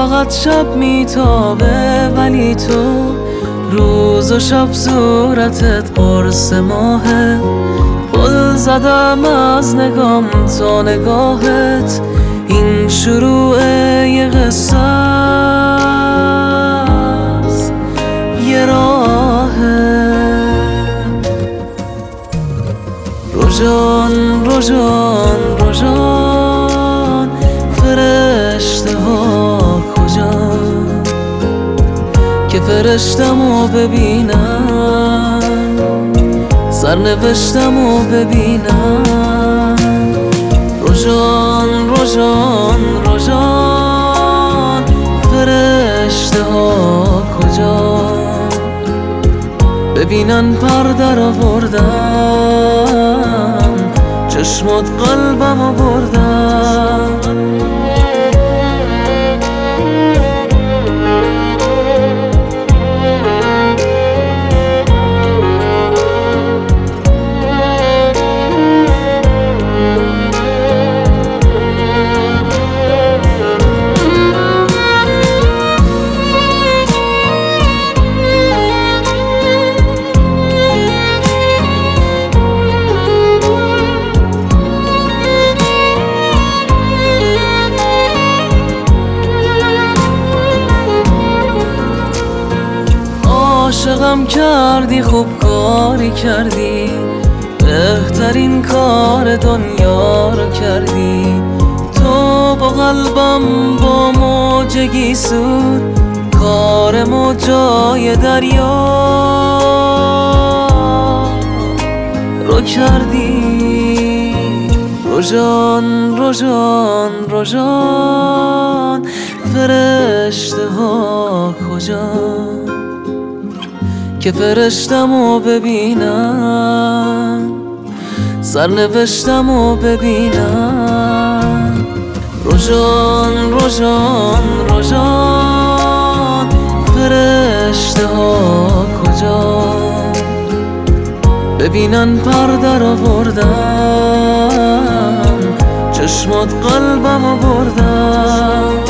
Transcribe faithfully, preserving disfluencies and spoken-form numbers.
فقط شب میتابه ولی تو روز و شب صورتت قرص ماهه. پل زدم از نگام تا نگاهت، این شروع یه قصه است، یه راهه. روژان روژان روژان فرشته ها کجان که فرشتمو ببینم، سرنوشتمو ببینم. روژان روژان روژان فرشته ها کجان ببینن پر در آوردم، چشمات قلبمو بردن. عاشقم کردی، خوب کاری کردی، بهترین کار دنیا رو کردی. تو با قلبم با موجگی سود، کار موجای دریا رو کردی. روژان روژان روژان فرشته ها کجان که فرشتمو ببینم، سرنوشتمو ببینم. روژان روژان روژان فرشته ها کجان ببینن پر در آوردم، چشمات قلبمو بردم.